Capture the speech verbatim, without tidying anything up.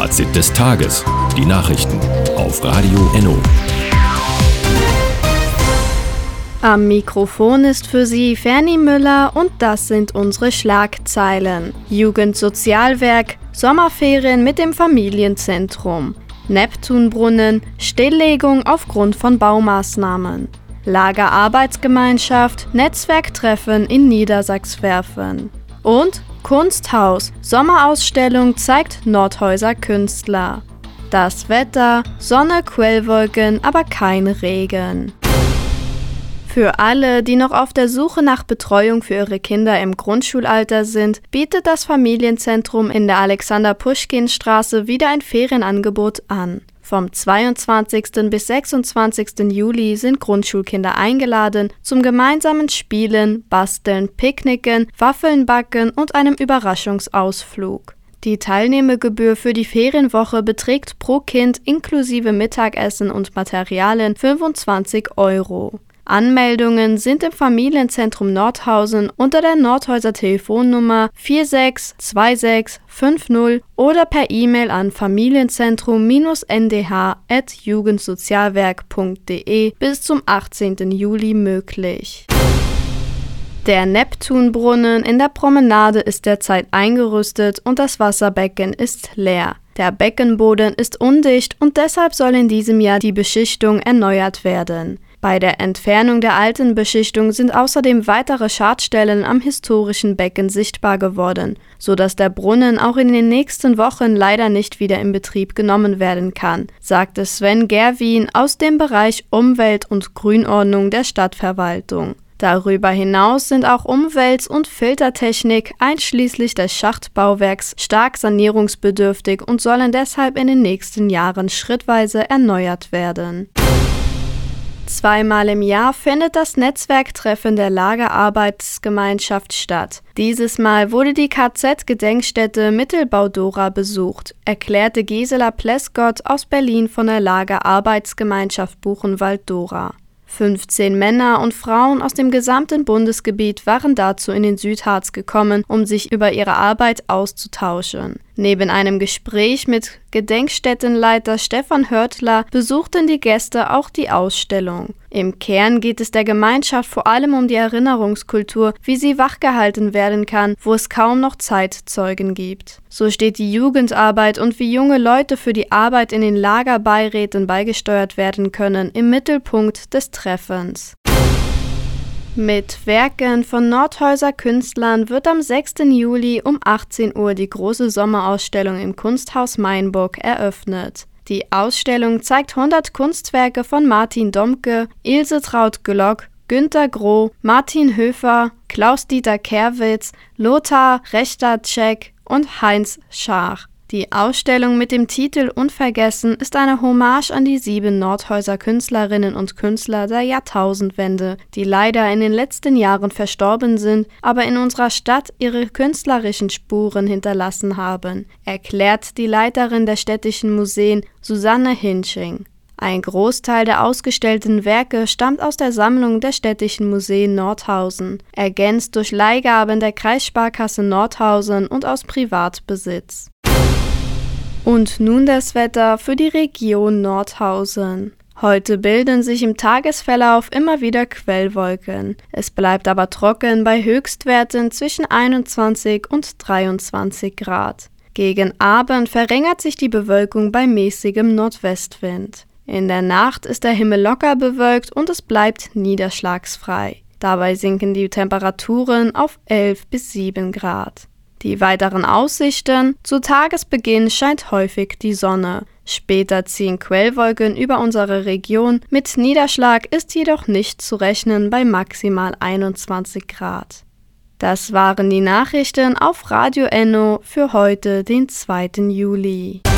Fazit des Tages. Die Nachrichten auf Radio Enno. Am Mikrofon ist für Sie Fernie Müller und das sind unsere Schlagzeilen. Jugendsozialwerk, Sommerferien mit dem Familienzentrum. Neptunbrunnen, Stilllegung aufgrund von Baumaßnahmen. Lagerarbeitsgemeinschaft, Netzwerktreffen in Niedersachswerfen. Und Kunsthaus, Sommerausstellung zeigt Nordhäuser Künstler. Das Wetter, Sonne, Quellwolken, aber kein Regen. Für alle, die noch auf der Suche nach Betreuung für ihre Kinder im Grundschulalter sind, bietet das Familienzentrum in der Alexander-Puschkin-Straße wieder ein Ferienangebot an. Vom zweiundzwanzigsten bis sechsundzwanzigsten Juli sind Grundschulkinder eingeladen zum gemeinsamen Spielen, Basteln, Picknicken, Waffeln backen und einem Überraschungsausflug. Die Teilnehmergebühr für die Ferienwoche beträgt pro Kind inklusive Mittagessen und Materialien fünfundzwanzig Euro. Anmeldungen sind im Familienzentrum Nordhausen unter der Nordhäuser Telefonnummer vier sechs zwei sechs fünf null oder per E-Mail an familienzentrum n d h at jugendsozialwerk punkt d e bis zum achtzehnten Juli möglich. Der Neptunbrunnen in der Promenade ist derzeit eingerüstet und das Wasserbecken ist leer. Der Beckenboden ist undicht und deshalb soll in diesem Jahr die Beschichtung erneuert werden. Bei der Entfernung der alten Beschichtung sind außerdem weitere Schadstellen am historischen Becken sichtbar geworden, sodass der Brunnen auch in den nächsten Wochen leider nicht wieder in Betrieb genommen werden kann, sagte Sven Gerwin aus dem Bereich Umwelt- und Grünordnung der Stadtverwaltung. Darüber hinaus sind auch Umwelt- und Filtertechnik einschließlich des Schachtbauwerks stark sanierungsbedürftig und sollen deshalb in den nächsten Jahren schrittweise erneuert werden. Zweimal im Jahr findet das Netzwerktreffen der Lagerarbeitsgemeinschaft statt. Dieses Mal wurde die K Z-Gedenkstätte Mittelbau-Dora besucht, erklärte Gisela Pleskott aus Berlin von der Lagerarbeitsgemeinschaft Buchenwald-Dora. fünfzehn Männer und Frauen aus dem gesamten Bundesgebiet waren dazu in den Südharz gekommen, um sich über ihre Arbeit auszutauschen. Neben einem Gespräch mit Gedenkstättenleiter Stefan Hörtler besuchten die Gäste auch die Ausstellung. Im Kern geht es der Gemeinschaft vor allem um die Erinnerungskultur, wie sie wachgehalten werden kann, wo es kaum noch Zeitzeugen gibt. So steht die Jugendarbeit und wie junge Leute für die Arbeit in den Lagerbeiräten beigesteuert werden können im Mittelpunkt des Treffens. Mit Werken von Nordhäuser Künstlern wird am sechsten Juli um achtzehn Uhr die große Sommerausstellung im Kunsthaus Mainburg eröffnet. Die Ausstellung zeigt hundert Kunstwerke von Martin Domke, Ilse Traut-Glock, Günter Groh, Martin Höfer, Klaus-Dieter Kerwitz, Lothar Rechtacek und Heinz Schaach. Die Ausstellung mit dem Titel Unvergessen ist eine Hommage an die sieben Nordhäuser Künstlerinnen und Künstler der Jahrtausendwende, die leider in den letzten Jahren verstorben sind, aber in unserer Stadt ihre künstlerischen Spuren hinterlassen haben, erklärt die Leiterin der städtischen Museen Susanne Hinsching. Ein Großteil der ausgestellten Werke stammt aus der Sammlung der städtischen Museen Nordhausen, ergänzt durch Leihgaben der Kreissparkasse Nordhausen und aus Privatbesitz. Und nun das Wetter für die Region Nordhausen. Heute bilden sich im Tagesverlauf immer wieder Quellwolken. Es bleibt aber trocken bei Höchstwerten zwischen einundzwanzig und dreiundzwanzig Grad. Gegen Abend verringert sich die Bewölkung bei mäßigem Nordwestwind. In der Nacht ist der Himmel locker bewölkt und es bleibt niederschlagsfrei. Dabei sinken die Temperaturen auf elf bis sieben Grad. Die weiteren Aussichten: Zu Tagesbeginn scheint häufig die Sonne. Später ziehen Quellwolken über unsere Region. Mit Niederschlag ist jedoch nicht zu rechnen bei maximal einundzwanzig Grad. Das waren die Nachrichten auf Radio Enno für heute, den zweiten Juli.